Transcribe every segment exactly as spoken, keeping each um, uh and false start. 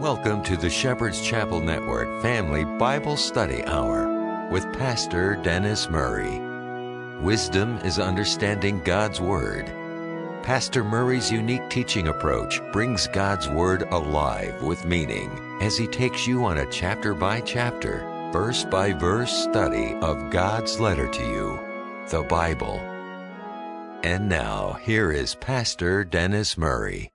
Welcome to the Shepherd's Chapel Network Family Bible Study Hour with Pastor Dennis Murray. Wisdom is understanding God's Word. Pastor Murray's unique teaching approach brings God's Word alive with meaning as he takes you on a chapter-by-chapter, verse-by-verse study of God's letter to you, the Bible. And now, here is Pastor Dennis Murray.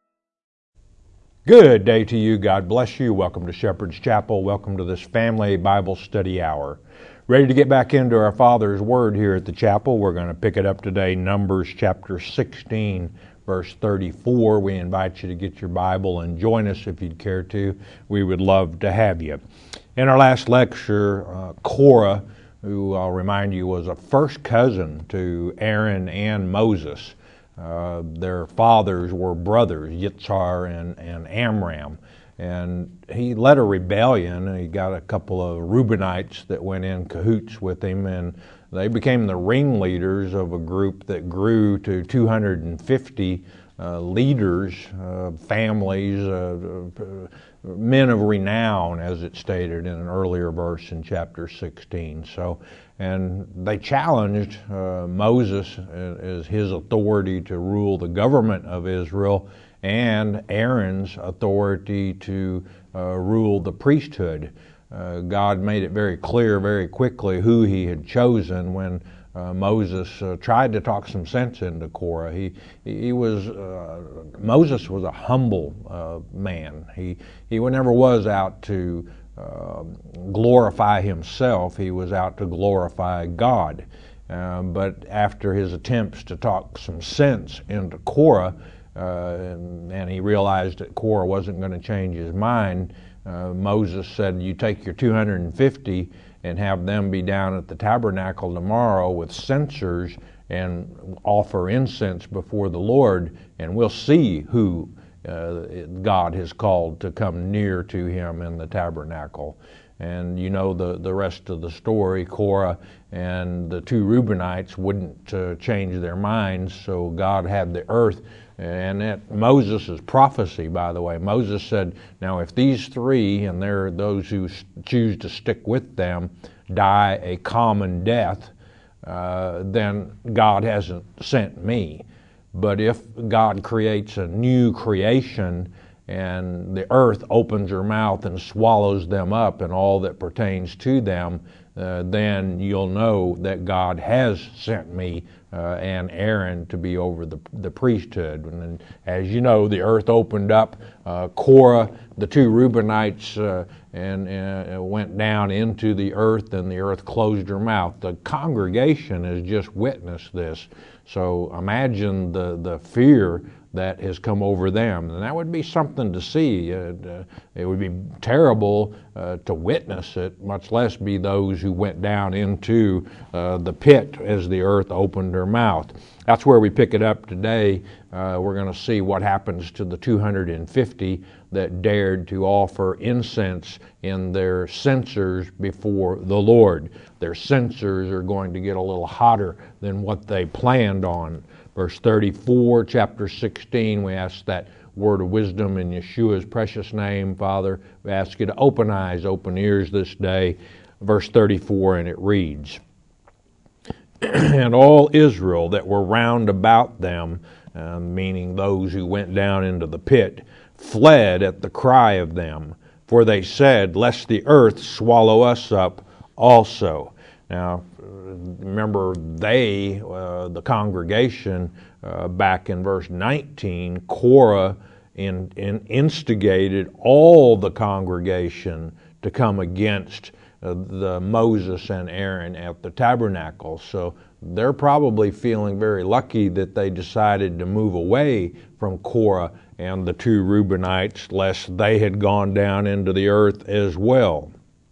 Good day to you. God bless you. Welcome to Shepherd's Chapel. Welcome to this Family Bible Study Hour. Ready to get back into our Father's Word here at the chapel. We're going to pick it up today, Numbers chapter sixteen, verse thirty-four. We invite you to get your Bible and join us if you'd care to. We would love to have you. In our last lecture, uh, Korah, who I'll remind you was a first cousin to Aaron and Moses. Uh, their fathers were brothers, Yitzhar and, and Amram. And he led a rebellion, and he got a couple of Reubenites that went in cahoots with him, and they became the ringleaders of a group that grew to two hundred fifty uh, leaders, uh, families, uh, uh, men of renown, as it stated in an earlier verse in chapter sixteen. So, and they challenged uh, Moses as his authority to rule the government of Israel and Aaron's authority to uh, rule the priesthood. Uh, God made it very clear very quickly who he had chosen when uh, Moses uh, tried to talk some sense into Korah. He he was uh, Moses was a humble uh, man. He he never was out to uh, glorify himself. He was out to glorify God. Uh, but after his attempts to talk some sense into Korah, Uh, and, and he realized that Korah wasn't going to change his mind, uh, Moses said, you take your two hundred fifty and have them be down at the tabernacle tomorrow with censers and offer incense before the Lord, and we'll see who uh, God has called to come near to him in the tabernacle. And you know the, the rest of the story. Korah and the two Reubenites wouldn't uh, change their minds, so God had the earth. And at Moses' prophecy, by the way, Moses said, now if these three, and there are those who choose to stick with them, die a common death, uh, then God hasn't sent me. But if God creates a new creation and the earth opens her mouth and swallows them up and all that pertains to them, uh, then you'll know that God has sent me uh, and Aaron to be over the, the priesthood. And then, as you know, the earth opened up. Uh, Korah, the two Reubenites, uh, and uh, went down into the earth, and the earth closed her mouth. The congregation has just witnessed this. So imagine the, the fear that has come over them. And that would be something to see. Uh, uh, it would be terrible uh, to witness it, much less be those who went down into uh, the pit as the earth opened her mouth. That's where we pick it up today. Uh, we're going to see what happens to the two hundred fifty that dared to offer incense in their censers before the Lord. Their censers are going to get a little hotter than what they planned on. Verse thirty-four, chapter sixteen, we ask that word of wisdom in Yeshua's precious name. Father, we ask you to open eyes, open ears this day. Verse thirty-four, and it reads, and all Israel that were round about them, uh, meaning those who went down into the pit, fled at the cry of them, for they said, lest the earth swallow us up also. Now, remember, they, uh, the congregation, uh, back in verse nineteen, Korah in, in instigated all the congregation to come against uh, the Moses and Aaron at the tabernacle. So they're probably feeling very lucky that they decided to move away from Korah and the two Reubenites, lest they had gone down into the earth as well.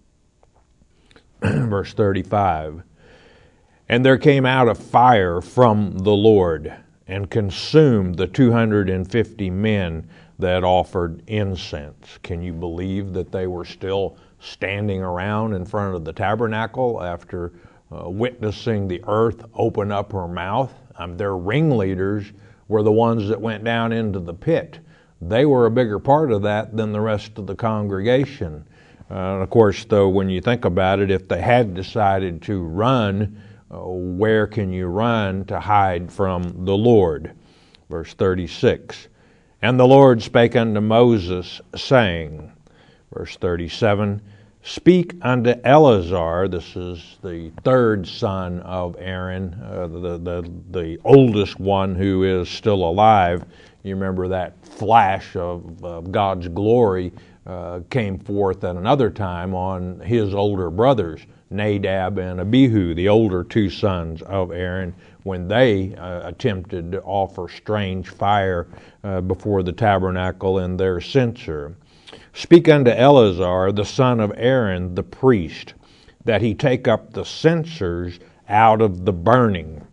Verse thirty-five, and there came out a fire from the Lord and consumed the two hundred fifty men that offered incense. Can you believe that they were still standing around in front of the tabernacle after uh, witnessing the earth open up her mouth? Um, their ringleaders were the ones that went down into the pit. they were a bigger part of that than the rest of the congregation. Uh, and of course, though, when you think about it, if they had decided to run, uh, where can you run to hide from the Lord? Verse thirty-six, and the Lord spake unto Moses, saying, verse thirty-seven, speak unto Eleazar, this is the third son of Aaron, uh, the, the, the oldest one who is still alive. You remember that flash of, of God's glory uh, came forth at another time on his older brothers, Nadab and Abihu, the older two sons of Aaron, when they uh, attempted to offer strange fire uh, before the tabernacle in their censer. Speak unto Eleazar, the son of Aaron, the priest, that he take up the censers out of the burning,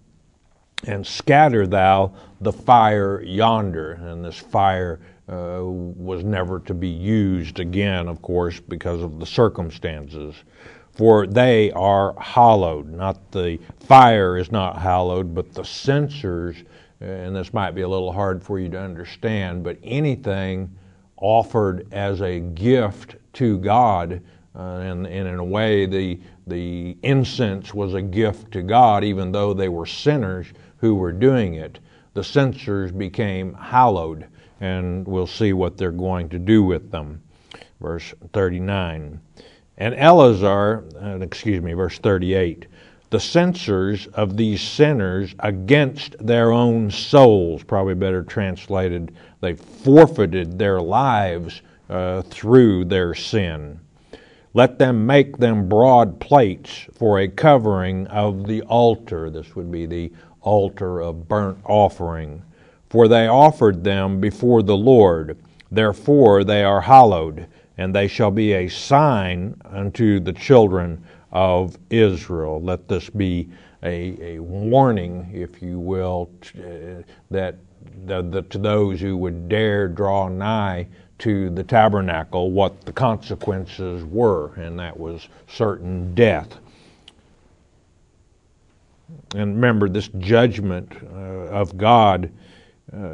and scatter thou the fire yonder. And this fire uh, was never to be used again, of course, because of the circumstances. For they are hallowed. Not the fire is not hallowed, but the censers, and this might be a little hard for you to understand, but anything offered as a gift to God, uh, and, and in a way the, the incense was a gift to God, even though they were sinners who were doing it. The censers became hallowed, and we'll see what they're going to do with them. Verse thirty-nine. And Eleazar, uh, excuse me, verse thirty-eight, the censers of these sinners against their own souls, probably better translated, they forfeited their lives uh, through their sin. Let them make them broad plates for a covering of the altar. This would be the altar of burnt offering. For they offered them before the Lord, therefore they are hallowed, and they shall be a sign unto the children of Israel. Let this be a, a warning, if you will, uh, that the, the, to those who would dare draw nigh to the tabernacle, what the consequences were, and that was certain death. And remember, this judgment uh, of God, uh,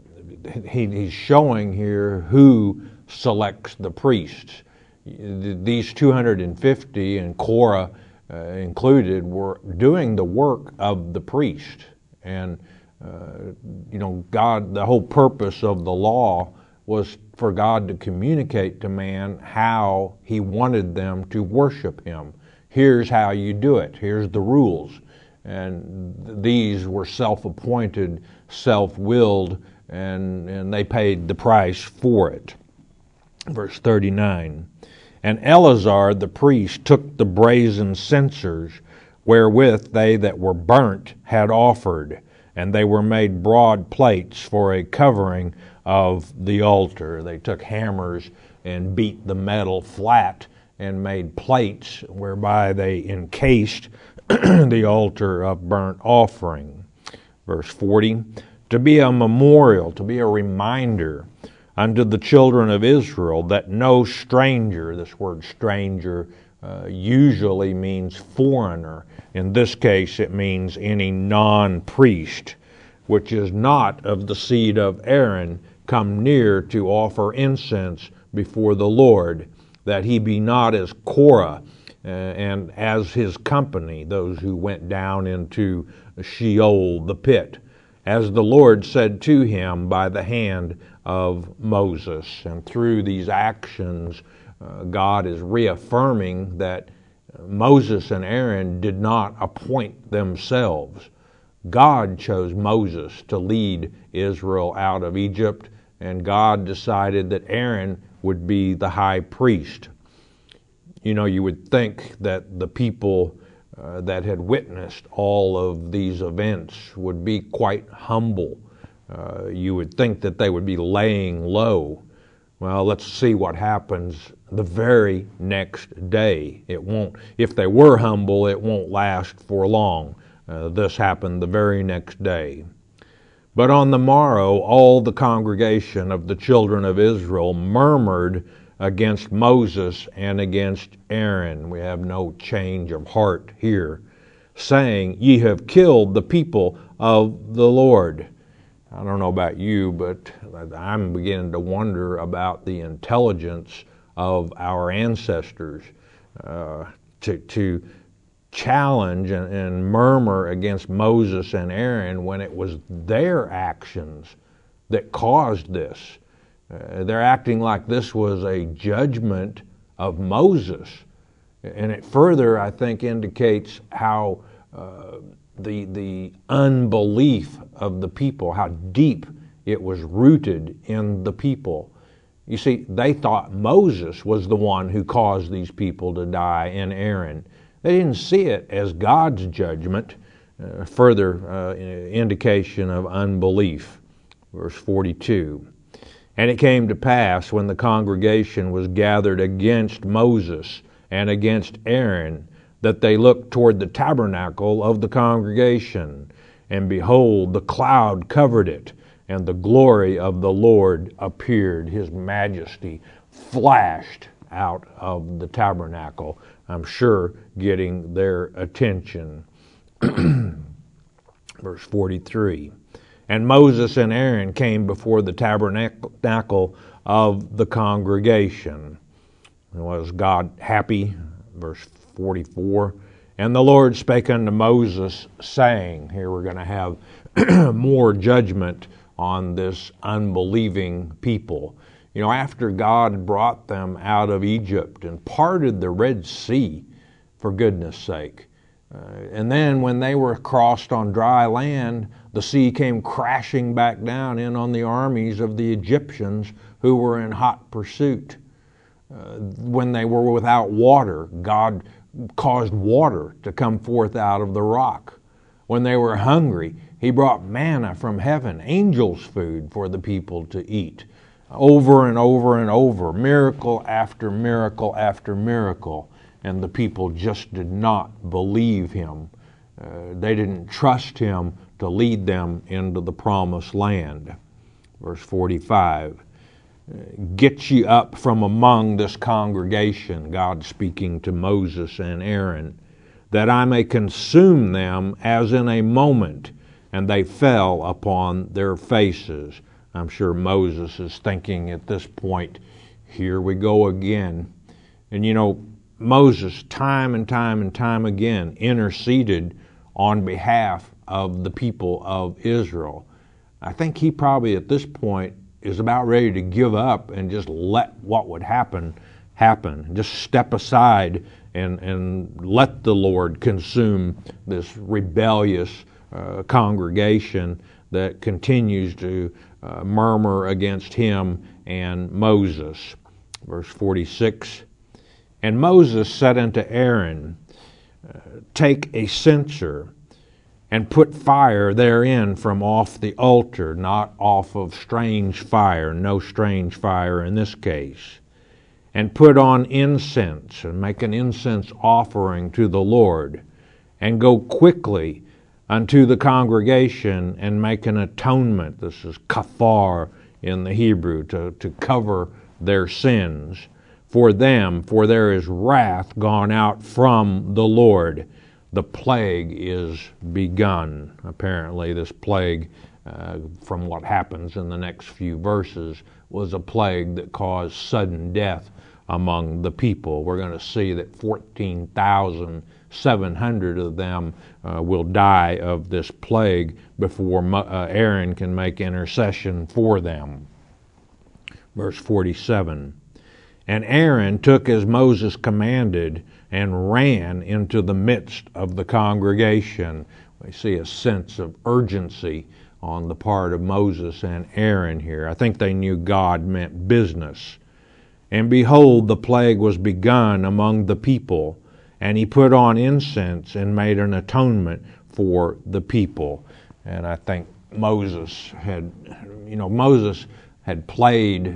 he, he's showing here who selects the priests. These two hundred fifty, and Korah uh, included, were doing the work of the priest. And, uh, you know, God, the whole purpose of the law was for God to communicate to man how he wanted them to worship him. Here's how you do it. Here's the rules. And these were self-appointed, self-willed, and, and they paid the price for it. Verse thirty-nine, and Eleazar the priest took the brazen censers wherewith they that were burnt had offered, and they were made broad plates for a covering of the altar. They took hammers and beat the metal flat and made plates whereby they encased the altar of burnt offering. Verse forty, to be a memorial, to be a reminder unto the children of Israel that no stranger, this word stranger uh, usually means foreigner. In this case it means any non-priest, which is not of the seed of Aaron, come near to offer incense before the Lord, that he be not as Korah, uh, and as his company, those who went down into Sheol, the pit, as the Lord said to him by the hand of Moses. And through these actions, uh, God is reaffirming that Moses and Aaron did not appoint themselves. God chose Moses to lead Israel out of Egypt, and God decided that Aaron would be the high priest. You know, you would think that the people uh, that had witnessed all of these events would be quite humble. Uh, you would think that they would be laying low. Well, let's see what happens the very next day. It won't, if they were humble, it won't last for long. Uh, this happened the very next day. But on the morrow, all the congregation of the children of Israel murmured against Moses and against Aaron. We have no change of heart here, saying, Ye have killed the people of the Lord. I don't know about you, but I'm beginning to wonder about the intelligence of our ancestors uh, to, to challenge and, and murmur against Moses and Aaron when it was their actions that caused this. Uh, they're acting like this was a judgment of Moses. And it further, I think, indicates how uh, the the unbelief of the people, how deep it was rooted in the people. You see, they thought Moses was the one who caused these people to die, and Aaron. They didn't see it as God's judgment, uh, further uh, indication of unbelief. Verse forty-two. And it came to pass, when the congregation was gathered against Moses and against Aaron, that they looked toward the tabernacle of the congregation, and behold, the cloud covered it, and the glory of the Lord appeared. His majesty flashed out of the tabernacle, I'm sure getting their attention. Verse forty-three. And Moses and Aaron came before the tabernacle of the congregation. Was God happy? Verse forty-four. And the Lord spake unto Moses, saying, here we're going to have more judgment on this unbelieving people. You know, after God brought them out of Egypt and parted the Red Sea, for goodness sake, uh, and then when they were crossed on dry land, the sea came crashing back down in on the armies of the Egyptians who were in hot pursuit. Uh, when they were without water, God caused water to come forth out of the rock. When they were hungry, He brought manna from heaven, angels' food for the people to eat. Over and over and over, miracle after miracle after miracle, and the people just did not believe Him. Uh, they didn't trust Him to lead them into the promised land. Verse forty-five. Get ye up from among this congregation, God speaking to Moses and Aaron, that I may consume them as in a moment. And they fell upon their faces. I'm sure Moses is thinking at this point, here we go again. And you know, Moses, time and time and time again, interceded on behalf of the people of Israel. I think he probably at this point is about ready to give up and just let what would happen happen. Just step aside and, and let the Lord consume this rebellious uh, congregation that continues to uh, murmur against him and Moses. Verse forty-six. And Moses said unto Aaron, take a censer and put fire therein from off the altar, not off of strange fire, no strange fire in this case. And put on incense, and make an incense offering to the Lord, and go quickly unto the congregation, and make an atonement. This is kafar in the Hebrew, to, to cover their sins for them, for there is wrath gone out from the Lord. The plague is begun. Apparently, this plague, uh, from what happens in the next few verses, was a plague that caused sudden death among the people. We're going to see that fourteen thousand seven hundred of them uh, will die of this plague before uh, Aaron can make intercession for them. Verse forty-seven. And Aaron took as Moses commanded, and ran into the midst of the congregation. We see a sense of urgency on the part of Moses and Aaron here. I think they knew God meant business. And behold, the plague was begun among the people, and he put on incense and made an atonement for the people. And I think Moses had, you know, Moses had played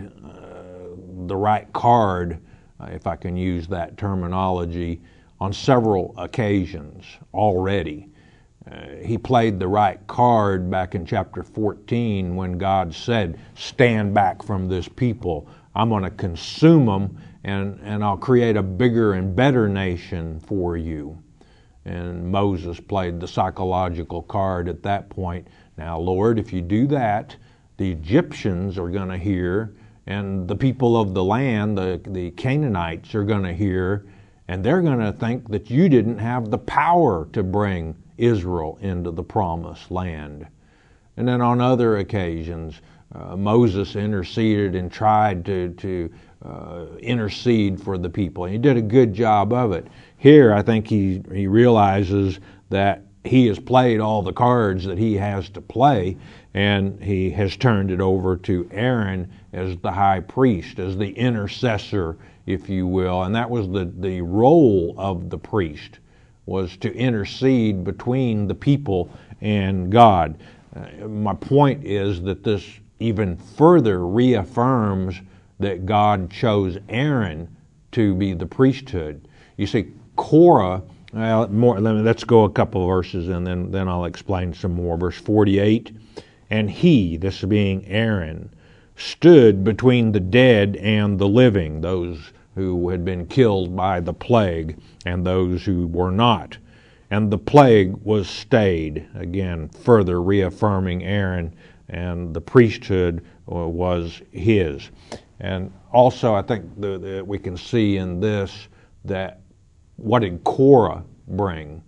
uh, the right card, if I can use that terminology, on several occasions already. Uh, he played the right card back in chapter fourteen when God said, stand back from this people. I'm going to consume them, and, and I'll create a bigger and better nation for you. And Moses played the psychological card at that point, Now, Lord, if you do that, the Egyptians are going to hear, and the people of the land, the, the Canaanites, are going to hear, and they're going to think that you didn't have the power to bring Israel into the promised land. And then on other occasions, uh, Moses interceded and tried to, to uh, intercede for the people. And he did a good job of it. Here, I think he, he realizes that he has played all the cards that he has to play, and he has turned it over to Aaron as the high priest, as the intercessor, if you will. And that was the, the role of the priest, was to intercede between the people and God. Uh, my point is that this even further reaffirms that God chose Aaron to be the priesthood. You see, Korah, well, more, let me, let's go a couple of verses and then, then I'll explain some more. Verse forty-eight, and he, this being Aaron, stood between the dead and the living, those who had been killed by the plague and those who were not. And the plague was stayed, again, further reaffirming Aaron, and the priesthood was his. And also, I think that the, we can see in this that what did Korah bring?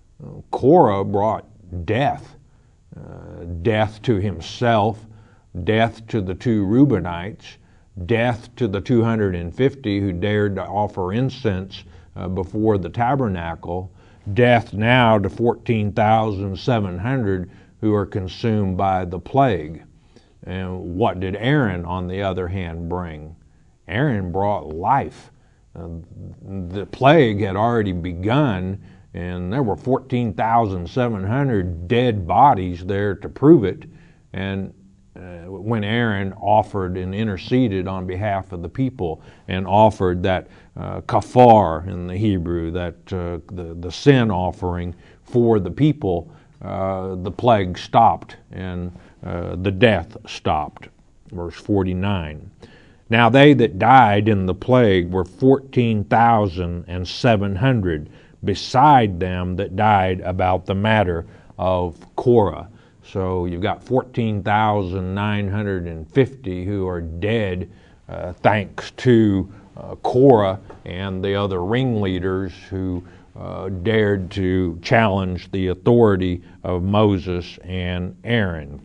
Korah brought death, uh, death to himself, death to the two Reubenites, death to the two hundred fifty who dared to offer incense uh, before the tabernacle, death now to fourteen thousand seven hundred who are consumed by the plague. And what did Aaron, on the other hand, bring? Aaron brought life. Uh, the plague had already begun, and there were fourteen thousand seven hundred dead bodies there to prove it. And uh, when Aaron offered and interceded on behalf of the people and offered that uh, kafar in the Hebrew, that uh, the, the sin offering for the people, uh, the plague stopped and uh, the death stopped. Verse forty-nine. Now they that died in the plague were fourteen thousand seven hundred, beside them that died about the matter of Korah. So you've got fourteen thousand nine hundred fifty who are dead uh, thanks to uh, Korah and the other ringleaders who uh, dared to challenge the authority of Moses and Aaron,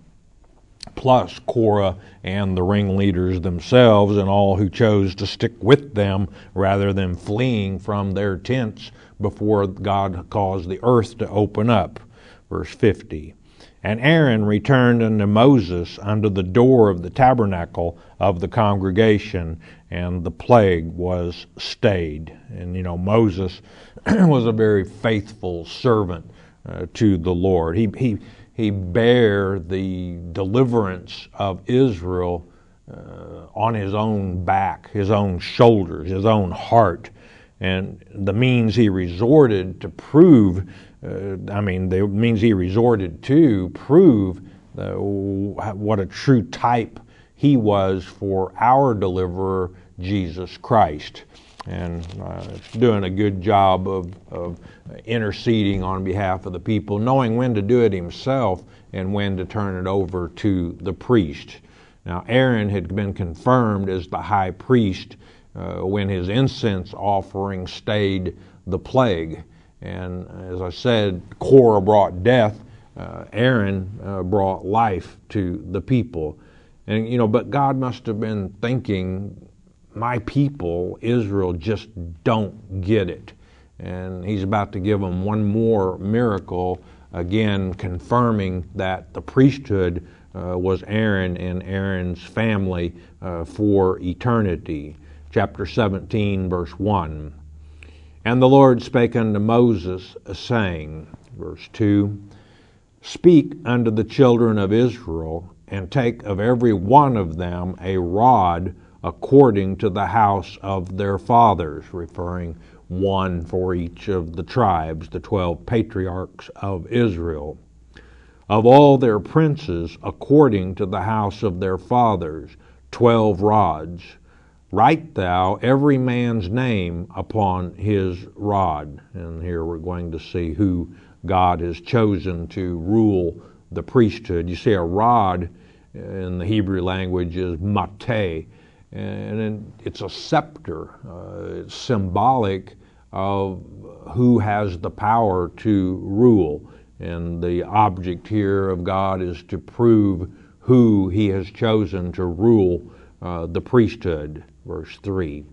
plus Korah and the ringleaders themselves and all who chose to stick with them rather than fleeing from their tents before God caused the earth to open up. Verse fifty. And Aaron returned unto Moses unto the door of the tabernacle of the congregation, and the plague was stayed. And, you know, Moses was a very faithful servant uh, to the Lord. He, he, he bare the deliverance of Israel uh, on his own back, his own shoulders, his own heart. And the means he resorted to prove Uh, I mean, the means he resorted to prove uh, what a true type he was for our deliverer, Jesus Christ. And uh, doing a good job of, of interceding on behalf of the people, knowing when to do it himself and when to turn it over to the priest. Now, Aaron had been confirmed as the high priest uh, when his incense offering stayed the plague. And as I said, Korah brought death. Uh, Aaron uh, brought life to the people. And, you know, but God must have been thinking, my people, Israel, just don't get it. And he's about to give them one more miracle, again confirming that the priesthood uh, was Aaron and Aaron's family uh, for eternity. Chapter seventeen, verse one. And the Lord spake unto Moses, saying, verse two, Speak unto the children of Israel, and take of every one of them a rod according to the house of their fathers, referring one for each of the tribes, the twelve patriarchs of Israel. Of all their princes, according to the house of their fathers, twelve rods. Write thou every man's name upon his rod. And here we're going to see who God has chosen to rule the priesthood. You see, a rod in the Hebrew language is mateh, and it's a scepter. Uh, it's symbolic of who has the power to rule. And the object here of God is to prove who he has chosen to rule uh, the priesthood. Verse three.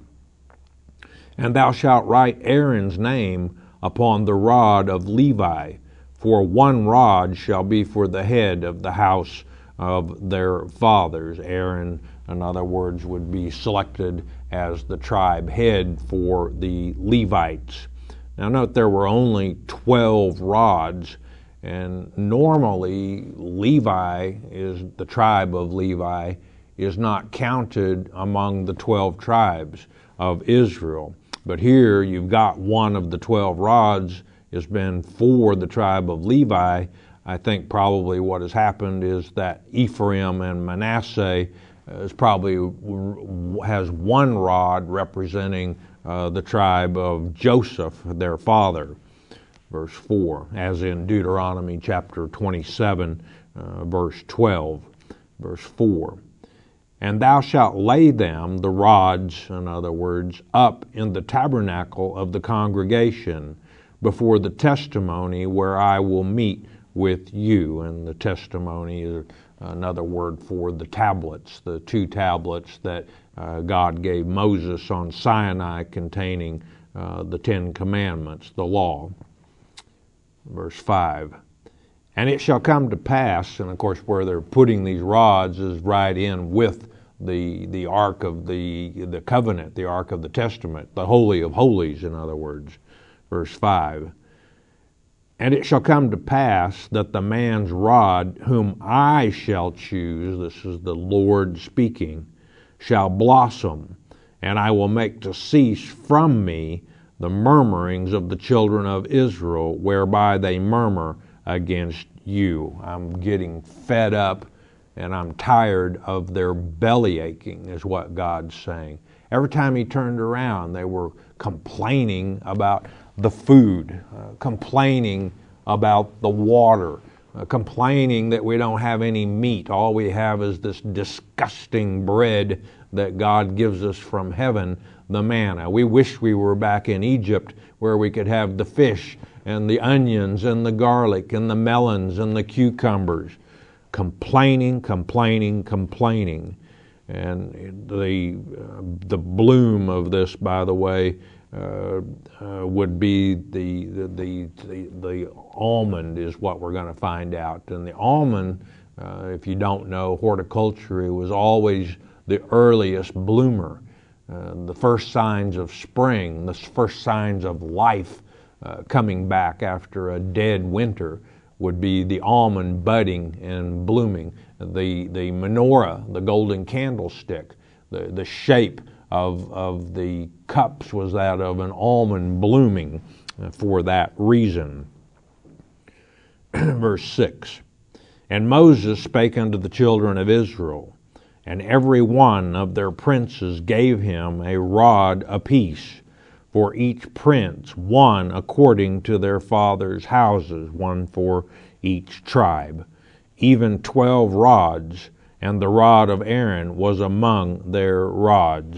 And thou shalt write Aaron's name upon the rod of Levi, for one rod shall be for the head of the house of their fathers. Aaron, in other words, would be selected as the tribe head for the Levites. Now note there were only twelve rods, and normally Levi is, the tribe of Levi, is not counted among the twelve tribes of Israel. But here you've got one of the twelve rods has been for the tribe of Levi. I think probably what has happened is that Ephraim and Manasseh is probably has one rod representing uh, the tribe of Joseph, their father. Verse four, as in Deuteronomy chapter twenty-seven, uh, verse twelve. Verse four. And thou shalt lay them, the rods, in other words, up in the tabernacle of the congregation before the testimony where I will meet with you. And the testimony is another word for the tablets, the two tablets that uh, God gave Moses on Sinai containing uh, the Ten Commandments, the law. Verse five. And it shall come to pass, and of course where they're putting these rods is right in with the the Ark of the the Covenant, the Ark of the Testament, the Holy of Holies, in other words. Verse five. And it shall come to pass that the man's rod whom I shall choose, this is the Lord speaking, shall blossom, and I will make to cease from me the murmurings of the children of Israel, whereby they murmur against you. I'm getting fed up and I'm tired of their belly aching, is what God's saying. Every time he turned around, they were complaining about the food, uh, complaining about the water, uh, complaining that we don't have any meat. All we have is this disgusting bread that God gives us from heaven, the manna. We wish we were back in Egypt where we could have the fish and the onions and the garlic and the melons and the cucumbers. Complaining, complaining, complaining. And the uh, the bloom of this, by the way, uh, uh, would be the the, the the the almond is what we're going to find out. And the almond, uh, if you don't know horticulture, it was always the earliest bloomer, uh, the first signs of spring, the first signs of life uh, coming back after a dead winter would be the almond budding and blooming. The the menorah, the golden candlestick, the, the shape of, of the cups was that of an almond blooming for that reason. Verse six. And Moses spake unto the children of Israel, and every one of their princes gave him a rod apiece, for each prince one according to their fathers' houses, one for each tribe, even twelve rods, and the rod of Aaron was among their rods.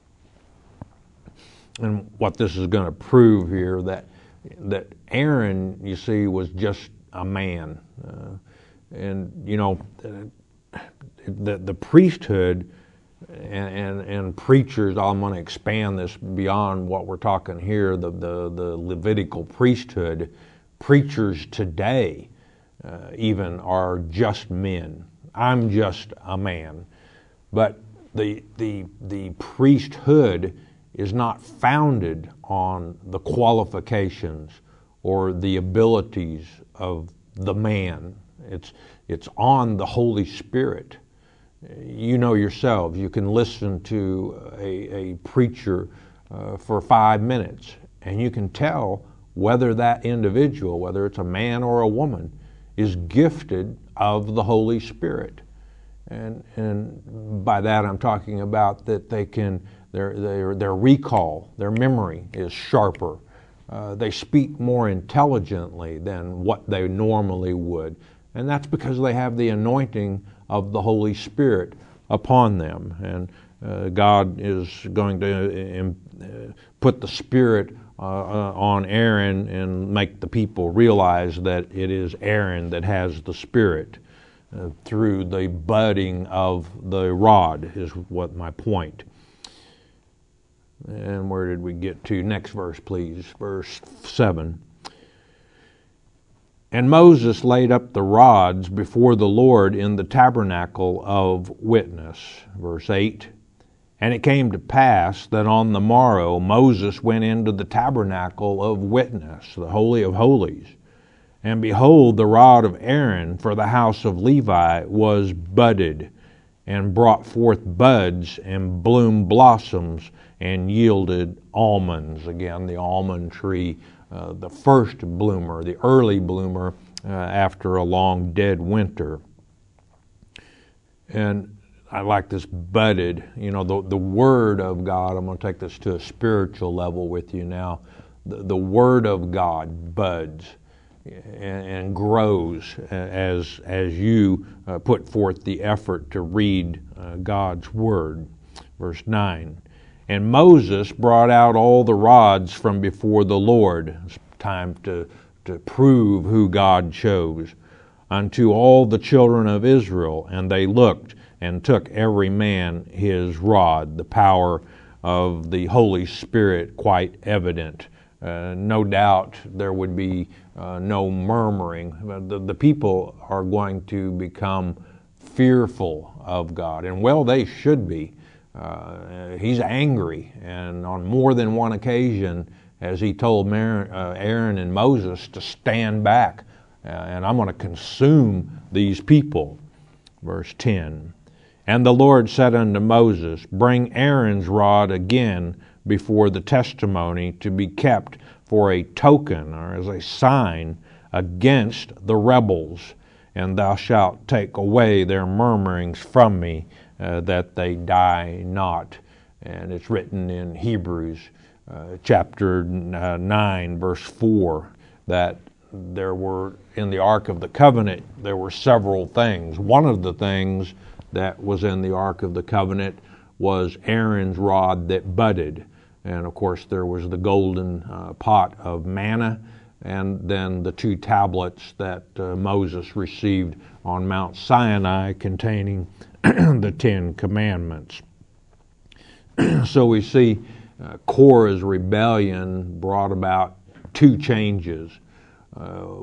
And what this is going to prove here, that that Aaron, you see, was just a man. Uh, and, you know, the, the priesthood and, and, and preachers, I'm going to expand this beyond what we're talking here, the, the, the Levitical priesthood. Preachers today uh, even are just men. I'm just a man. But the, the, the priesthood is not founded on the qualifications or the abilities of the man. It's, it's on the Holy Spirit. You know yourselves, you can listen to a, a preacher uh, for five minutes and you can tell whether that individual, whether it's a man or a woman, is gifted of the Holy Spirit. And, and by that I'm talking about that they can, their, their, their recall, their memory is sharper. Uh, they speak more intelligently than what they normally would. And that's because they have the anointing of the Holy Spirit upon them. And uh, God is going to uh, put the Spirit uh, uh, on Aaron and make the people realize that it is Aaron that has the Spirit uh, through the budding of the rod, is what my point. And where did we get to? Next verse, please. Verse seven. And Moses laid up the rods before the Lord in the tabernacle of witness. Verse eight. And it came to pass that on the morrow Moses went into the tabernacle of witness, the Holy of Holies. And behold, the rod of Aaron for the house of Levi was budded, and brought forth buds and bloomed blossoms, and yielded almonds. Again, the almond tree, uh, the first bloomer, the early bloomer uh, after a long dead winter. And I like this budded, you know, the, the Word of God. I'm going to take this to a spiritual level with you now. The, the Word of God buds and, and grows as, as you uh, put forth the effort to read uh, God's Word. Verse nine. And Moses brought out all the rods from before the Lord. It's time to, to prove who God chose. Unto all the children of Israel, and they looked and took every man his rod. The power of the Holy Spirit quite evident. Uh, no doubt there would be uh, no murmuring. The, the people are going to become fearful of God, and well, they should be. Uh, he's angry, and on more than one occasion, as he told Mar- uh, Aaron and Moses to stand back, uh, and I'm going to consume these people. Verse ten. And the Lord said unto Moses, Bring Aaron's rod again before the testimony to be kept for a token, or as a sign, against the rebels, and thou shalt take away their murmurings from me, Uh, that they die not. And it's written in Hebrews uh, chapter uh, nine, verse four, that there were, in the Ark of the Covenant, there were several things. One of the things that was in the Ark of the Covenant was Aaron's rod that budded. And of course there was the golden uh, pot of manna, and then the two tablets that uh, Moses received on Mount Sinai containing the Ten Commandments. So we see uh, Korah's rebellion brought about two changes uh,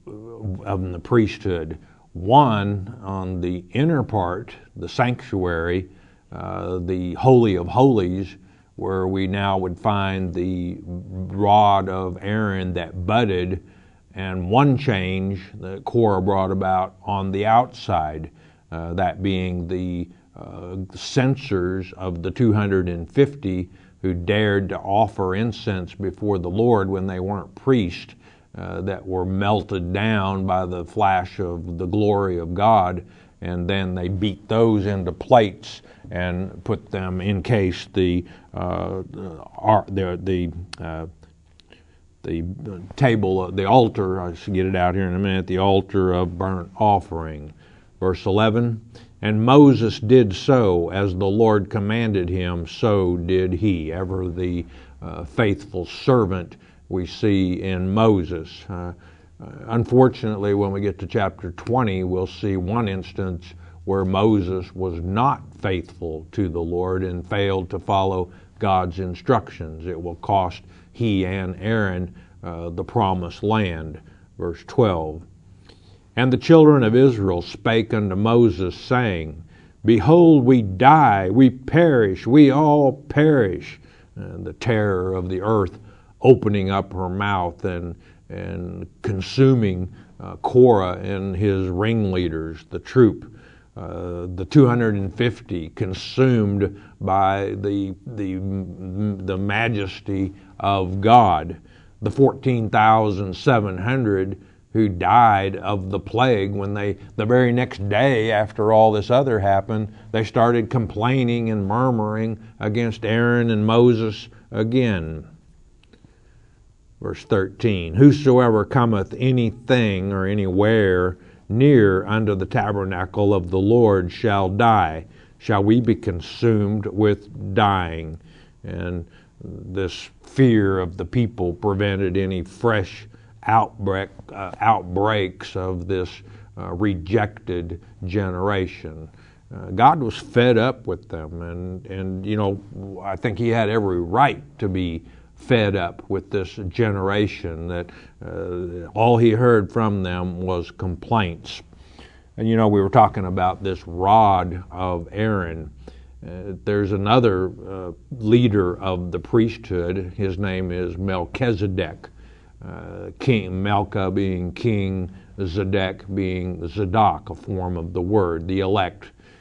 of the priesthood. One, on the inner part, the sanctuary, uh, the Holy of Holies, where we now would find the rod of Aaron that budded, and one change that Korah brought about on the outside, uh, that being the uh, censers of the two hundred fifty who dared to offer incense before the Lord when they weren't priests, uh, that were melted down by the flash of the glory of God, and then they beat those into plates and put them, in case the uh, the the uh, the table, the altar, I should get it out here in a minute, the altar of burnt offering. Verse eleven, and Moses did so as the Lord commanded him, so did he. Ever the uh, faithful servant we see in Moses. Uh, unfortunately, when we get to chapter twenty, we'll see one instance where Moses was not faithful to the Lord and failed to follow God's instructions. It will cost he and Aaron uh, the promised land. Verse twelve. And the children of Israel spake unto Moses, saying, Behold, we die, we perish, we all perish. And the terror of the earth opening up her mouth and, and consuming uh, Korah and his ringleaders, the troop. Uh, the two hundred fifty consumed by the, the, the majesty of God. The fourteen thousand seven hundred who died of the plague, when they, the very next day after all this other happened, they started complaining and murmuring against Aaron and Moses again. Verse thirteen, whosoever cometh anything or anywhere near unto the tabernacle of the Lord shall die. Shall we be consumed with dying? And this fear of the people prevented any fresh outbreak, uh, outbreaks of this uh, rejected generation. Uh, God was fed up with them, and, and, you know, I think he had every right to be fed up with this generation, that uh, all he heard from them was complaints. And, you know, we were talking about this rod of Aaron. Uh, there's another uh, leader of the priesthood. His name is Melchizedek. Uh, King Melcha being king, Zedek being Zadok, a form of the word, the elect.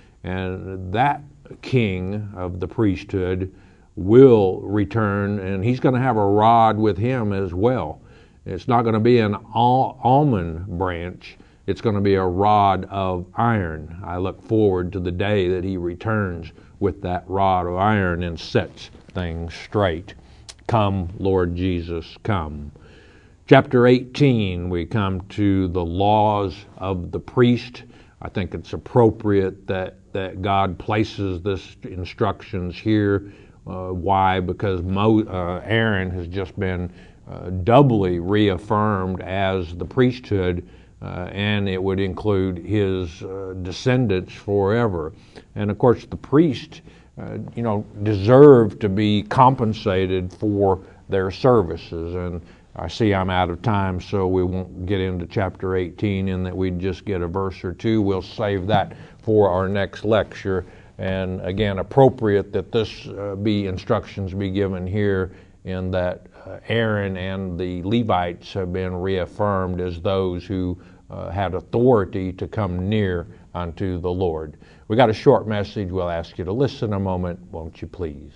And that king of the priesthood will return, and he's going to have a rod with him as well. It's not going to be an al- almond branch. It's going to be a rod of iron. I look forward to the day that he returns with that rod of iron and sets things straight. Come, Lord Jesus, come. Chapter eighteen, we come to the laws of the priest. I think it's appropriate that, that God places this instructions here. Uh, why? Because Mo, uh, Aaron has just been uh, doubly reaffirmed as the priesthood, uh, and it would include his uh, descendants forever. And of course, the priest, uh, you know, deserve to be compensated for their services. And I see I'm out of time, so we won't get into chapter eighteen in that we just get a verse or two. We'll save that for our next lecture. And again, appropriate that this uh, be instructions be given here, in that uh, Aaron and the Levites have been reaffirmed as those who uh, had authority to come near unto the Lord. We got a short message. We'll ask you to listen a moment, won't you please?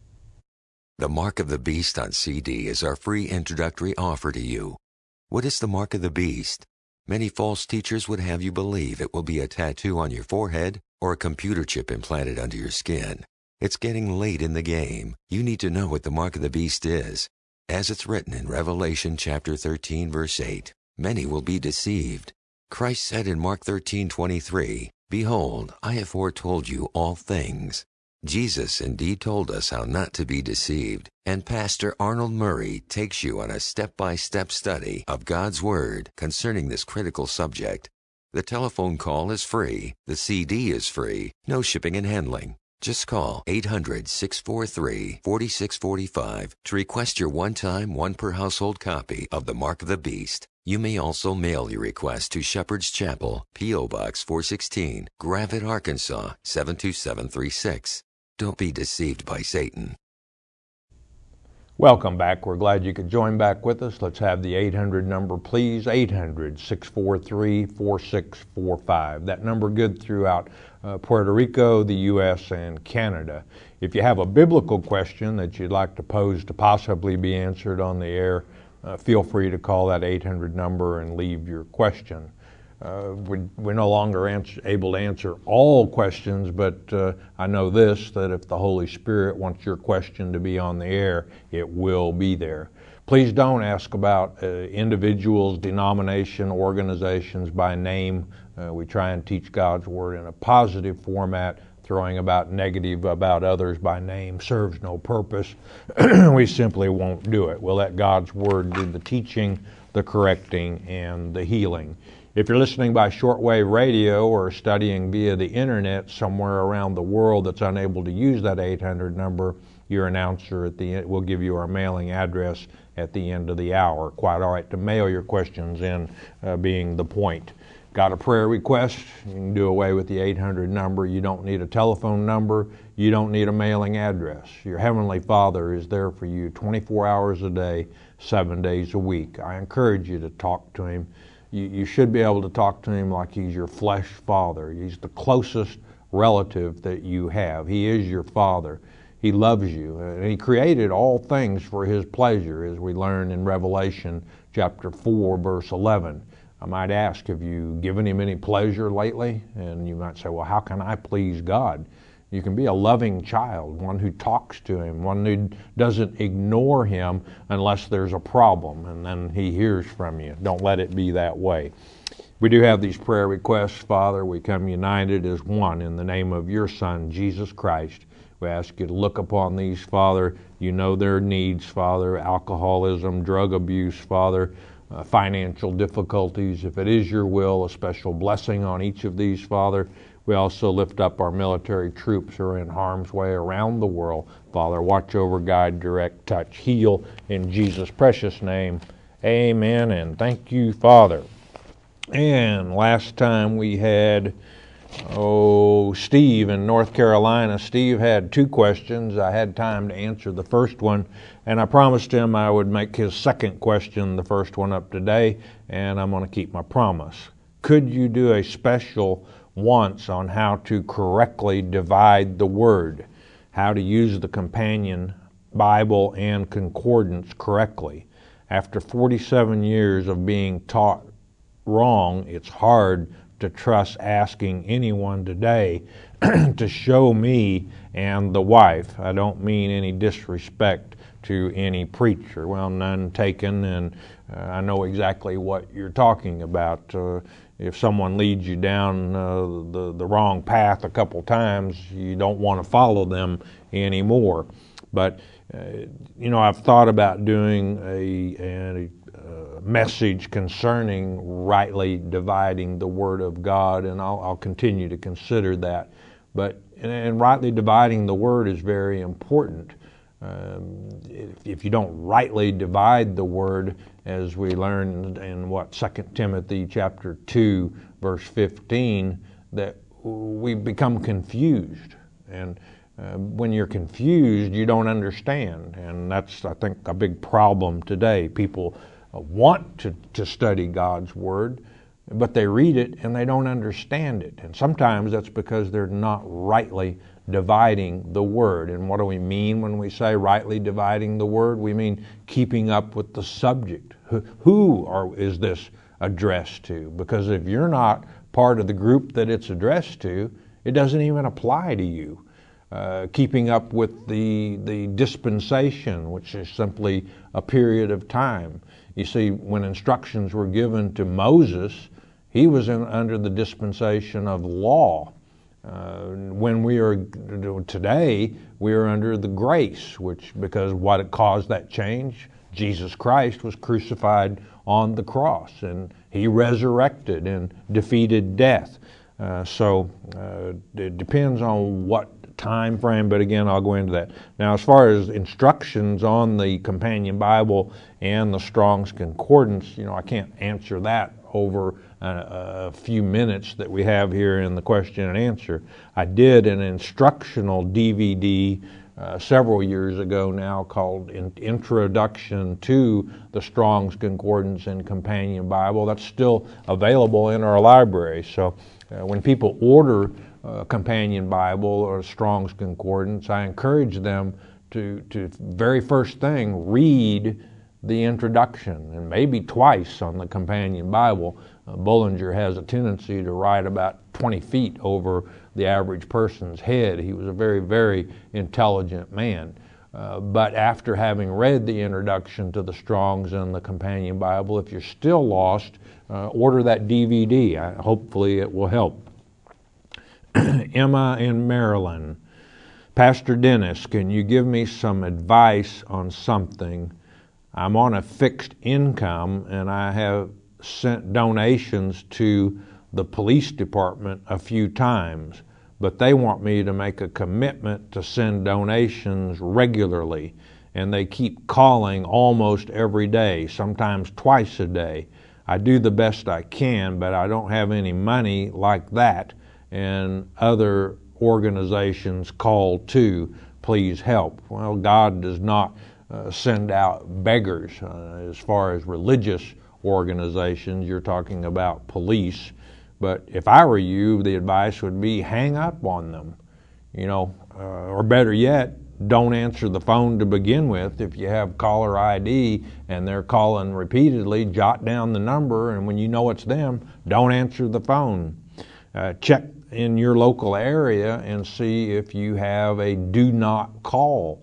The Mark of the Beast on C D is our free introductory offer to you. What is the Mark of the Beast? Many false teachers would have you believe it will be a tattoo on your forehead or a computer chip implanted under your skin. It's getting late in the game. You need to know what the Mark of the Beast is. As it's written in Revelation chapter thirteen, verse eight, many will be deceived. Christ said in Mark thirteen twenty-three, Behold, I have foretold you all things. Jesus indeed told us how not to be deceived, and Pastor Arnold Murray takes you on a step-by-step study of God's Word concerning this critical subject. The telephone call is free, the C D is free, no shipping and handling. Just call eight hundred, six four three, four six four five to request your one-time, one-per-household copy of The Mark of the Beast. You may also mail your request to Shepherd's Chapel, P O. Box four sixteen, Gravette, Arkansas, seven two seven three six. Don't be deceived by Satan. Welcome back. We're glad you could join back with us. Let's have the eight hundred number, please. eight hundred, six four three, four six four five. That number good throughout uh, Puerto Rico, the U S, and Canada. If you have a biblical question that you'd like to pose to possibly be answered on the air, uh, feel free to call that eight hundred number and leave your question. Uh, we're, we're no longer answer, able to answer all questions, but uh, I know this, that if the Holy Spirit wants your question to be on the air, it will be there. Please don't ask about uh, individuals, denomination, organizations by name. Uh, we try and teach God's Word in a positive format. Throwing about negative about others by name serves no purpose. We simply won't do it. We'll let God's Word do the teaching, the correcting, and the healing. If you're listening by shortwave radio or studying via the internet somewhere around the world that's unable to use that eight hundred number, your announcer at the end will give you our mailing address at the end of the hour. Quite all right to mail your questions in, uh, being the point. Got a prayer request? You can do away with the eight hundred number. You don't need a telephone number. You don't need a mailing address. Your Heavenly Father is there for you twenty-four hours a day, seven days a week. I encourage you to talk to Him. You, you should be able to talk to Him like He's your flesh father. He's the closest relative that you have. He is your Father. He loves you. And He created all things for His pleasure, as we learn in Revelation chapter four, verse eleven. I might ask, have you given Him any pleasure lately? And you might say, well, how can I please God? You can be a loving child, one who talks to Him, one who doesn't ignore Him unless there's a problem, and then He hears from you. Don't let it be that way. We do have these prayer requests, Father. We come united as one in the name of your Son, Jesus Christ. We ask you to look upon these, Father. You know their needs, Father, alcoholism, drug abuse, Father, uh, financial difficulties. If it is your will, a special blessing on each of these, Father. We also lift up our military troops who are in harm's way around the world. Father, watch over, guide, direct, touch, heal in Jesus' precious name. Amen, and thank you, Father. And last time we had, oh, Steve in North Carolina. Steve had two questions. I had time to answer the first one, and I promised him I would make his second question the first one up today, and I'm going to keep my promise. Could you do a special once on how to correctly divide the Word, how to use the companion Bible and concordance correctly? After forty-seven years of being taught wrong, it's hard to trust asking anyone today to show me and the wife. I don't mean any disrespect to any preacher. Well, none taken, and uh, I know exactly what you're talking about. Uh, if someone leads you down uh, the, the wrong path a couple times, you don't want to follow them anymore. But, uh, you know, I've thought about doing a, a message concerning rightly dividing the Word of God, and I'll, I'll continue to consider that. But and, and rightly dividing the Word is very important. Um, if, if you don't rightly divide the Word, as we learned in what Second Timothy chapter two, verse fifteen, that we become confused. And uh, when you're confused, you don't understand, and that's, I think, a big problem today. People want to, to study God's Word, but they read it and they don't understand it. And sometimes that's because they're not rightly dividing the Word. And what do we mean when we say rightly dividing the Word? We mean keeping up with the subject. Who, who are, is this addressed to? Because if you're not part of the group that it's addressed to, it doesn't even apply to you. Uh, keeping up with the, the dispensation, which is simply a period of time. You see, when instructions were given to Moses, he was in, under the dispensation of law. Uh, when we are today, we are under the grace, which, because what caused that change? Jesus Christ was crucified on the cross, and he resurrected and defeated death. Uh, so uh, it depends on what time frame, but again, I'll go into that. Now, as far as instructions on the Companion Bible and the Strong's Concordance, you know, I can't answer that over a, a few minutes that we have here in the question and answer. I did an instructional D V D uh, several years ago now called in, Introduction to the Strong's Concordance and Companion Bible. That's still available in our library. So uh, when people order a Companion Bible or Strong's Concordance, I encourage them to, to very first thing, read the introduction, and maybe twice on the Companion Bible. Uh, Bullinger has a tendency to write about twenty feet over the average person's head. He was a very, very intelligent man. Uh, but after having read the introduction to the Strong's and the Companion Bible, if you're still lost, uh, order that D V D. I, hopefully it will help. Emma in Maryland. Pastor Dennis, can you give me some advice on something? I'm on a fixed income and I have sent donations to the police department a few times, but they want me to make a commitment to send donations regularly, and they keep calling almost every day, sometimes twice a day. I do the best I can, but I don't have any money like that, and other organizations call too, please help. Well, God does not uh, send out beggars. Uh, as far as religious organizations, you're talking about police. But if I were you, the advice would be hang up on them. You know, uh, or better yet, don't answer the phone to begin with. If you have caller I D and they're calling repeatedly, jot down the number, and when you know it's them, don't answer the phone. Uh, check in your local area and see if you have a do not call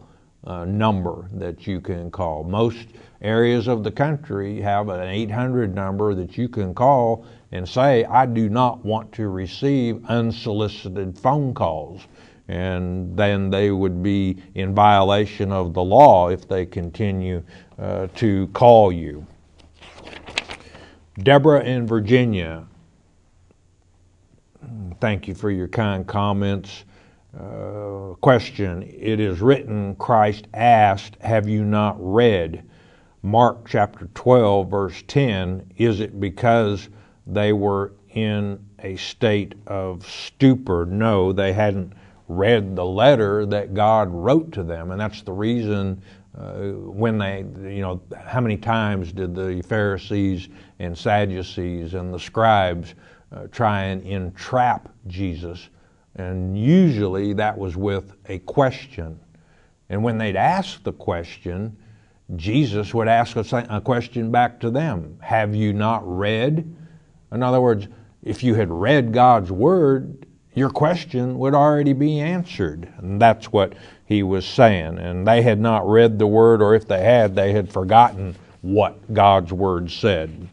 uh, number that you can call. Most areas of the country have an eight hundred number that you can call and say, I do not want to receive unsolicited phone calls. And then they would be in violation of the law if they continue uh, to call you. Deborah in Virginia, thank you for your kind comments. Uh, question, it is written, Christ asked, have you not read? Mark chapter twelve, verse ten, is it because they were in a state of stupor? No, they hadn't read the letter that God wrote to them, and that's the reason uh, when they, you know, how many times did the Pharisees and Sadducees and the scribes uh, try and entrap Jesus? And usually that was with a question. And when they'd ask the question, Jesus would ask a, a question back to them. Have you not read? In other words, if you had read God's Word, your question would already be answered. And that's what he was saying. And they had not read the Word, or if they had, they had forgotten what God's Word said.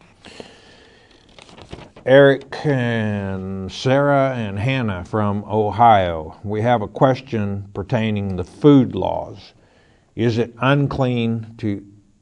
Eric and Sarah and Hannah from Ohio. We have a question pertaining to food laws. Is it unclean to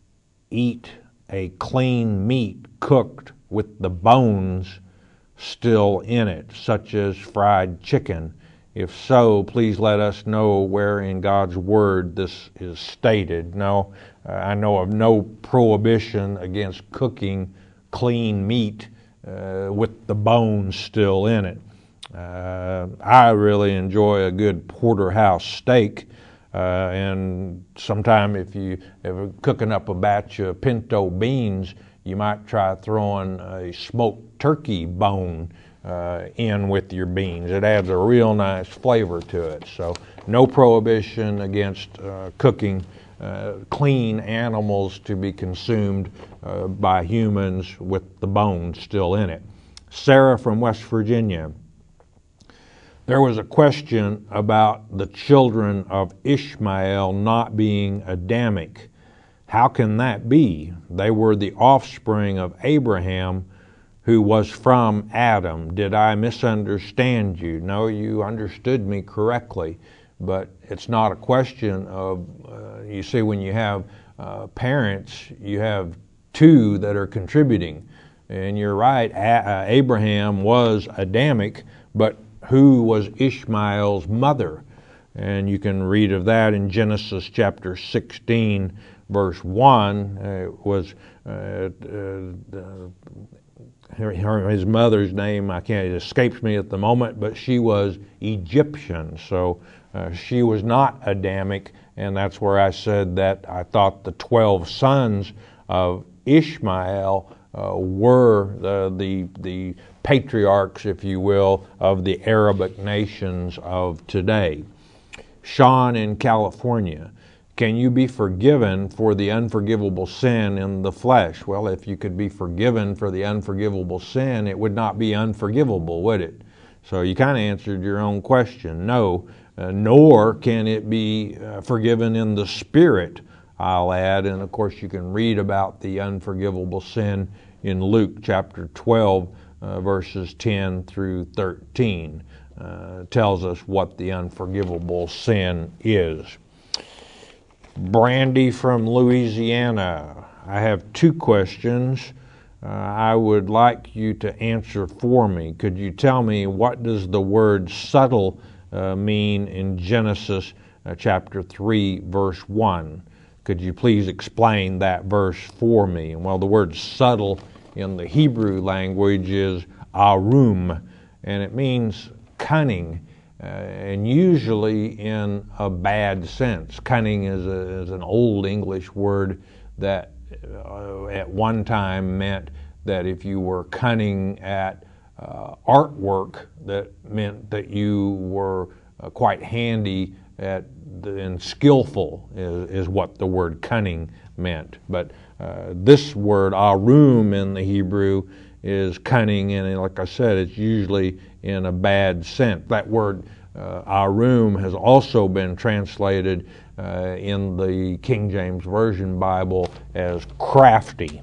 eat a clean meat cooked with the bones still in it, such as fried chicken? If so, please let us know where in God's Word this is stated. No, uh, I know of no prohibition against cooking clean meat uh, with the bones still in it. Uh, I really enjoy a good porterhouse steak, uh, and sometime if you ever cooking up a batch of pinto beans, you might try throwing a smoked turkey bone uh, in with your beans. It adds a real nice flavor to it. So no prohibition against uh, cooking uh, clean animals to be consumed uh, by humans with the bones still in it. Sarah from West Virginia. There was a question about the children of Ishmael not being Adamic. How can that be? They were the offspring of Abraham, who was from Adam. Did I misunderstand you? No, you understood me correctly, but it's not a question of, uh, you see, when you have uh, parents, you have two that are contributing. And you're right, A- uh, Abraham was Adamic, but who was Ishmael's mother? And you can read of that in Genesis chapter sixteen, verse one. Uh, it was uh, uh, her, her, his mother's name, I can't, it escapes me at the moment, but she was Egyptian. So uh, she was not Adamic, and that's where I said that I thought the twelve sons of Ishmael uh, were the, the, the patriarchs, if you will, of the Arabic nations of today. Sean in California. Can you be forgiven for the unforgivable sin in the flesh? Well, if you could be forgiven for the unforgivable sin, it would not be unforgivable, would it? So you kind of answered your own question. No, uh, nor can it be uh, forgiven in the spirit, I'll add. And of course, you can read about the unforgivable sin in Luke chapter twelve, uh, verses ten through thirteen. Uh, tells us what the unforgivable sin is. Brandy from Louisiana. I have two questions uh, I would like you to answer for me. Could you tell me what does the word subtle uh, mean in Genesis uh, chapter three, verse one? Could you please explain that verse for me? Well, the word subtle in the Hebrew language is arum, and it means cunning. Uh, and usually in a bad sense. Cunning is, a, is an old English word that uh, at one time meant that if you were cunning at uh, artwork, that meant that you were uh, quite handy at the, and skillful is, is what the word cunning meant. But uh, this word arum in the Hebrew is cunning, and like I said, it's usually in a bad sense. That word Uh, Arum has also been translated uh, in the King James Version Bible as crafty.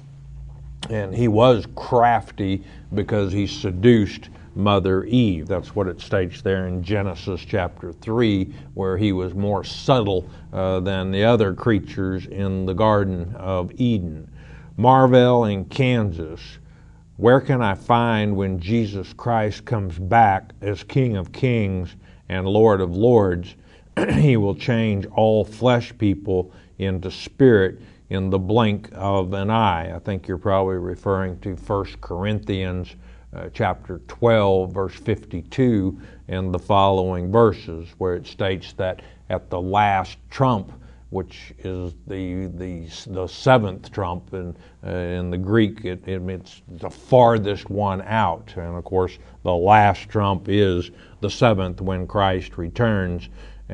And he was crafty because he seduced Mother Eve. That's what it states there in Genesis chapter three, where he was more subtle uh, than the other creatures in the Garden of Eden. Marvell in Kansas. Where can I find when Jesus Christ comes back as King of Kings and Lord of Lords? He will change all flesh people into spirit in the blink of an eye. I think you're probably referring to First Corinthians uh, chapter twelve, verse fifty-two, and the following verses, where it states that at the last trump, which is the the the seventh trump, in uh, in the Greek, it, it, it's the farthest one out, and of course the last trump is the seventh when Christ returns.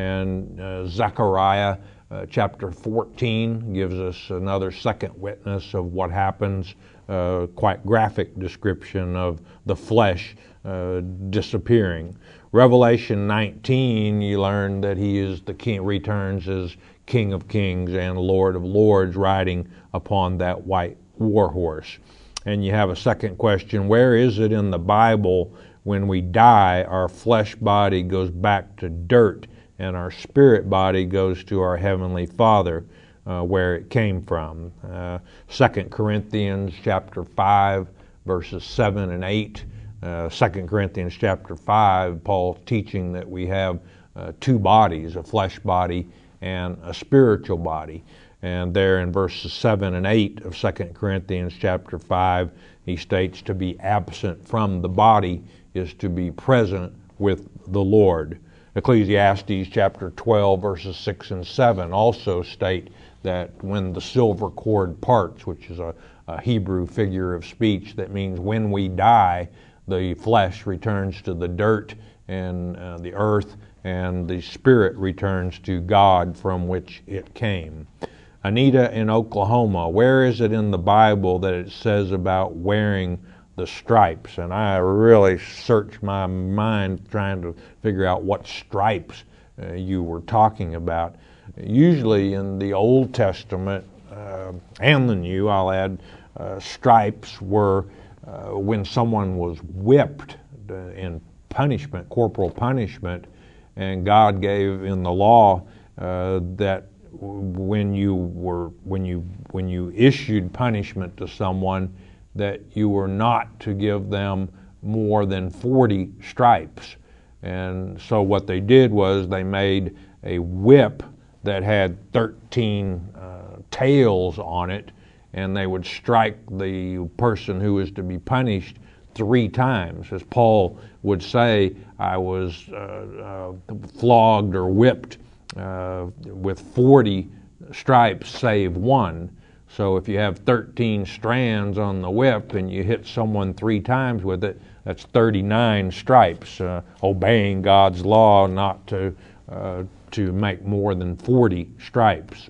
And uh, Zechariah uh, chapter fourteen gives us another second witness of what happens. Uh, quite graphic description of the flesh uh, disappearing. Revelation nineteen, you learn that he is the king, returns as King of Kings and Lord of Lords, riding upon that white war horse. And you have a second question: where is it in the Bible when we die, our flesh body goes back to dirt and our spirit body goes to our Heavenly Father, uh, where it came from? Uh, Second Corinthians chapter five, verses seven and eight. Uh, Second Corinthians chapter five, Paul's teaching that we have uh, two bodies, a flesh body and a spiritual body. And there in verses seven and eight of Second Corinthians chapter five, he states to be absent from the body is to be present with the Lord. Ecclesiastes chapter twelve, verses six and seven also state that when the silver cord parts, which is a, a Hebrew figure of speech that means when we die, the flesh returns to the dirt and uh, the earth, and the spirit returns to God from which it came. Anita in Oklahoma, where is it in the Bible that it says about wearing the stripes? And I really searched my mind trying to figure out what stripes uh, you were talking about. Usually in the Old Testament uh, and the New, I'll add, uh, stripes were uh, when someone was whipped uh, in punishment, corporal punishment, and God gave in the law uh, that when you were when you when you issued punishment to someone, that you were not to give them more than forty stripes. And so what they did was they made a whip that had thirteen uh, tails on it, and they would strike the person who was to be punished three times. As Paul would say, I was uh, uh, flogged or whipped uh, with forty stripes save one. So if you have thirteen strands on the whip and you hit someone three times with it, that's thirty-nine stripes, uh, obeying God's law not to uh, to make more than forty stripes.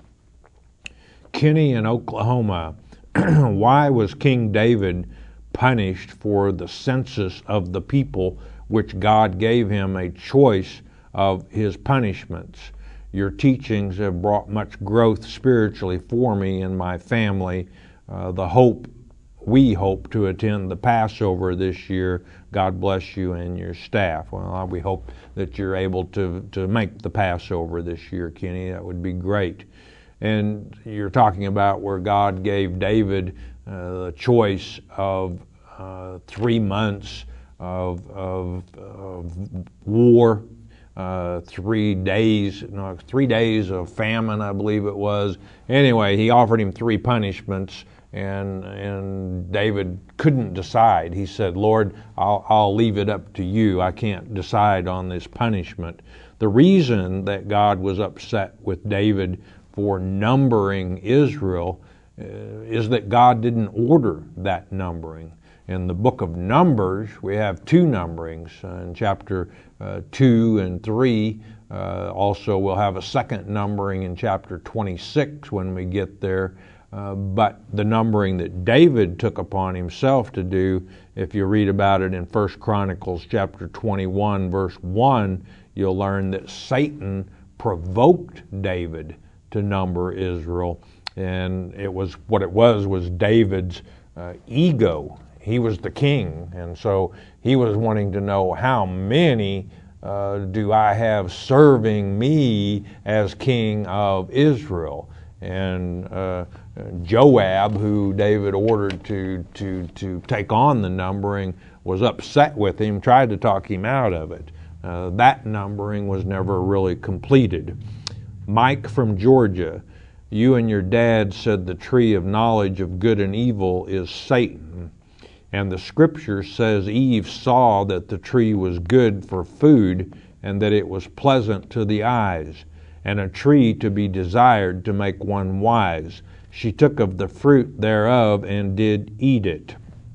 Kenny in Oklahoma, why was King David punished for the census of the people, which God gave him a choice of his punishments? Your teachings have brought much growth spiritually for me and my family. Uh, the hope, we hope to attend the Passover this year. God bless you and your staff. Well, we hope that you're able to, to make the Passover this year, Kenny. That would be great. And you're talking about where God gave David uh, the choice of uh, three months of, of, of war, Uh, three days, no, three days of famine, I believe it was. Anyway, he offered him three punishments, and and David couldn't decide. He said, "Lord, I'll, I'll leave it up to you. I can't decide on this punishment." The reason that God was upset with David for numbering Israel uh, is that God didn't order that numbering. In the book of Numbers, we have two numberings. Uh, in chapter uh, two and three, uh, also we'll have a second numbering in chapter twenty-six when we get there. Uh, but the numbering that David took upon himself to do, if you read about it in First Chronicles chapter twenty-one, verse one, you'll learn that Satan provoked David to number Israel. And it was what it was was David's uh, ego. He was the king, and so he was wanting to know, how many uh, do I have serving me as king of Israel? And uh, Joab, who David ordered to, to, to take on the numbering, was upset with him, tried to talk him out of it. Uh, that numbering was never really completed. Mike from Georgia, you and your dad said the tree of knowledge of good and evil is Satan. And the scripture says Eve saw that the tree was good for food and that it was pleasant to the eyes, and a tree to be desired to make one wise. She took of the fruit thereof and did eat it.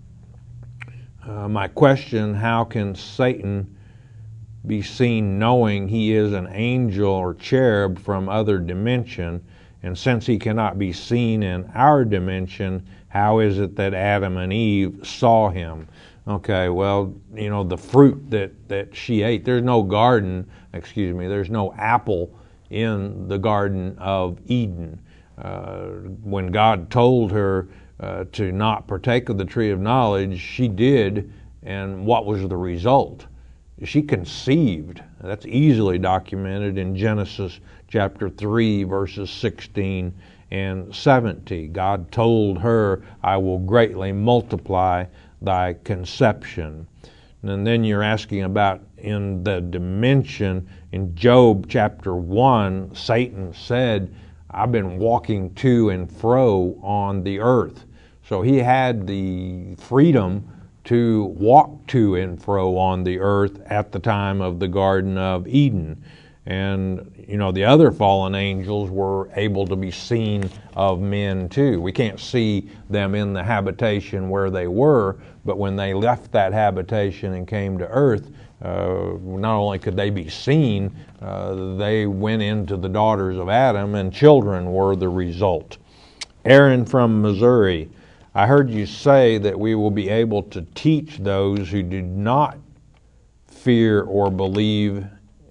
Uh, my question, how can Satan be seen knowing he is an angel or cherub from other dimension? And since he cannot be seen in our dimension, how is it that Adam and Eve saw him? Okay, well, you know, the fruit that, that she ate, there's no garden, excuse me, there's no apple in the Garden of Eden. Uh, when God told her uh, to not partake of the tree of knowledge, she did, and what was the result? She conceived. That's easily documented in Genesis chapter three, verses sixteen and seventeen. God told her, I will greatly multiply thy conception. And then you're asking about in the dimension. In Job chapter one, Satan said, I've been walking to and fro on the earth. So he had the freedom to walk to and fro on the earth at the time of the Garden of Eden. And, you know, the other fallen angels were able to be seen of men too. We can't see them in the habitation where they were, but when they left that habitation and came to earth, uh, not only could they be seen, uh, they went into the daughters of Adam, and children were the result. Aaron from Missouri, I heard you say that we will be able to teach those who do not fear or believe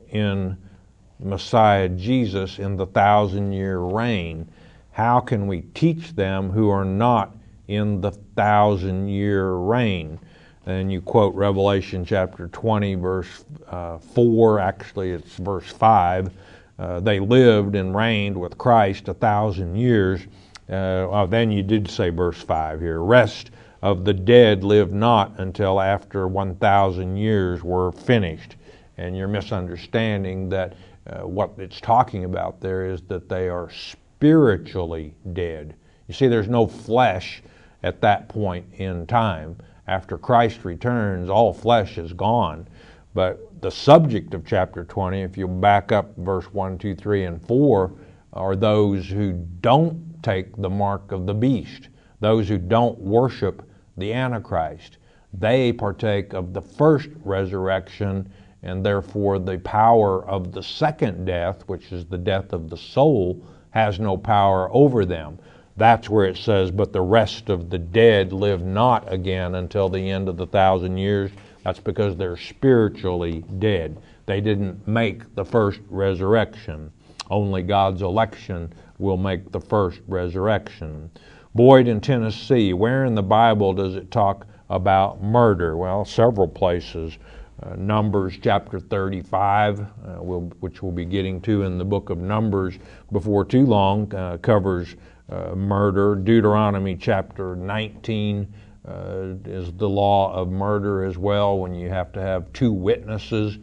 in Messiah Jesus in the thousand-year reign. How can we teach them who are not in the thousand-year reign? And you quote Revelation chapter twenty, verse uh, four. Actually, it's verse five. Uh, they lived and reigned with Christ a thousand years. Uh, well, then you did say verse five here. Rest of the dead live not until after one thousand years were finished. And you're misunderstanding that uh, what it's talking about there is that they are spiritually dead. You see, there's no flesh at that point in time. After Christ returns, all flesh is gone. But the subject of chapter twenty, if you back up verse one, two, three, and four, are those who don't take the mark of the beast, those who don't worship the Antichrist. They partake of the first resurrection, and therefore the power of the second death, which is the death of the soul, has no power over them. That's where it says, but the rest of the dead live not again until the end of the thousand years. That's because they're spiritually dead. They didn't make the first resurrection. Only God's election will make the first resurrection. Boyd in Tennessee, where in the Bible does it talk about murder? Well, several places. Uh, Numbers chapter thirty-five, uh, we'll, which we'll be getting to in the book of Numbers before too long, uh, covers uh, murder. Deuteronomy chapter nineteen uh, is the law of murder as well, when you have to have two witnesses,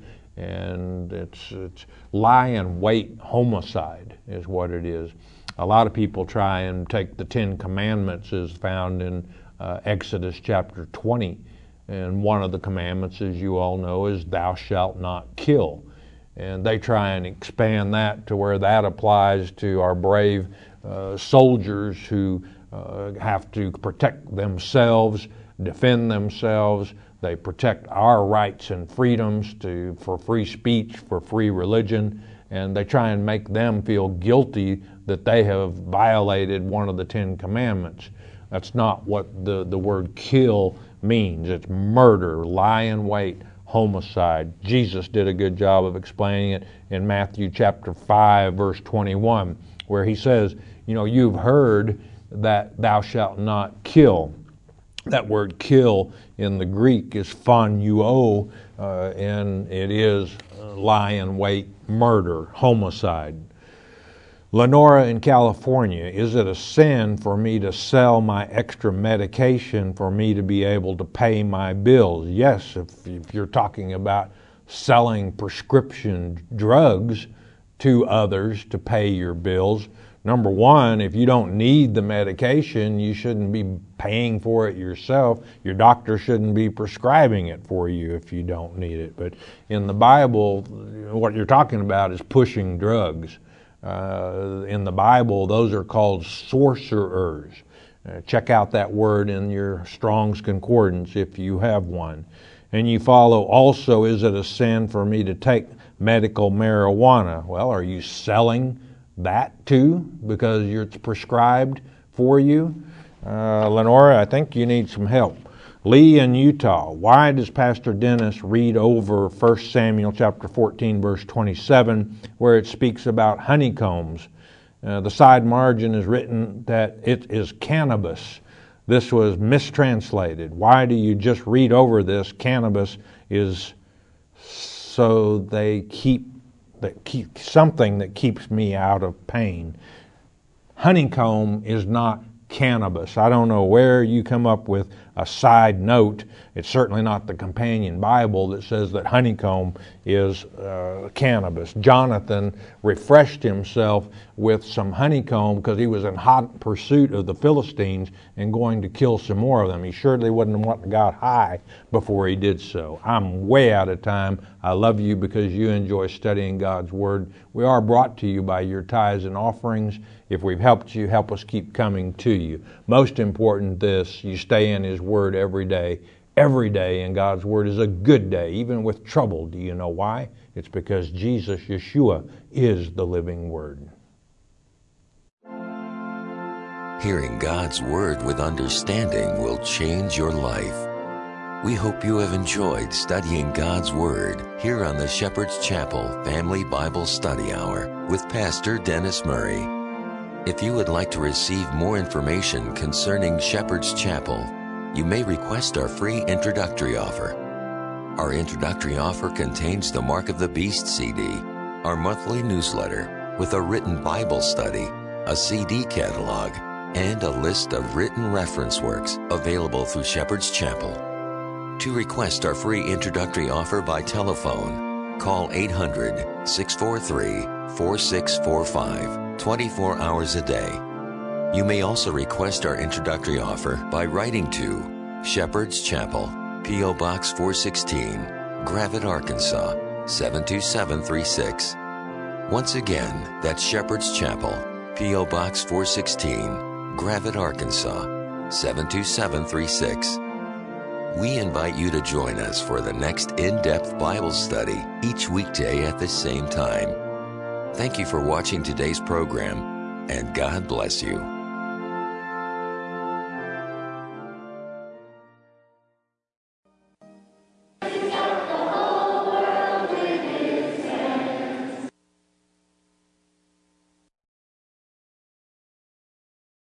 and it's, it's lie in wait homicide is what it is. A lot of people try and take the Ten Commandments as found in uh, Exodus chapter twenty. And one of the commandments, as you all know, is thou shalt not kill. And they try and expand that to where that applies to our brave uh, soldiers who uh, have to protect themselves defend themselves. They protect our rights and freedoms to, for free speech, for free religion, and they try and make them feel guilty that they have violated one of the Ten Commandments. That's not what the, the word kill means. It's murder, lie in wait, homicide. Jesus did a good job of explaining it in Matthew chapter five, verse twenty-one, where he says, you know, you've heard that thou shalt not kill. That word kill in the Greek is phanuo, uh, and it is lie in wait, murder, homicide. Lenora in California, is it a sin for me to sell my extra medication for me to be able to pay my bills? Yes, if, if you're talking about selling prescription drugs to others to pay your bills. Number one, if you don't need the medication, you shouldn't be paying for it yourself. Your doctor shouldn't be prescribing it for you if you don't need it. But in the Bible, what you're talking about is pushing drugs. Uh, in the Bible, those are called sorcerers. Uh, check out that word in your Strong's Concordance if you have one. And you follow also, is it a sin for me to take medical marijuana? Well, are you selling that too because it's prescribed for you? Uh, Lenora, I think you need some help. Lee in Utah, why does Pastor Dennis read over First Samuel chapter fourteen, verse twenty-seven, where it speaks about honeycombs? Uh, the side margin is written that it is cannabis. This was mistranslated. Why do you just read over this? Cannabis is so they keep that keep something that keeps me out of pain. Honeycomb is not cannabis. I don't know where you come up with a side note. It's certainly not the companion Bible that says that honeycomb is uh, cannabis. Jonathan refreshed himself with some honeycomb because he was in hot pursuit of the Philistines and going to kill some more of them. He surely wouldn't have wanted to got high before he did so. I'm way out of time. I love you because you enjoy studying God's Word. We are brought to you by your tithes and offerings. If we've helped you, help us keep coming to you. Most important this, you stay in His Word every day. Every day in God's Word is a good day, even with trouble. Do you know why? It's because Jesus, Yeshua, is the living Word. Hearing God's Word with understanding will change your life. We hope you have enjoyed studying God's Word here on the Shepherd's Chapel Family Bible Study Hour with Pastor Dennis Murray. If you would like to receive more information concerning Shepherd's Chapel, you may request our free introductory offer. Our introductory offer contains the Mark of the Beast C D, our monthly newsletter with a written Bible study, a C D catalog, and a list of written reference works available through Shepherd's Chapel. To request our free introductory offer by telephone, call eight hundred, six four three, four six four five, twenty-four hours a day. You may also request our introductory offer by writing to Shepherd's Chapel, P O Box four sixteen, Gravette, Arkansas, seven two seven three six. Once again, that's Shepherd's Chapel, P O Box four sixteen, Gravette, Arkansas, seven two seven three six. We invite you to join us for the next in-depth Bible study each weekday at the same time. Thank you for watching today's program, and God bless you.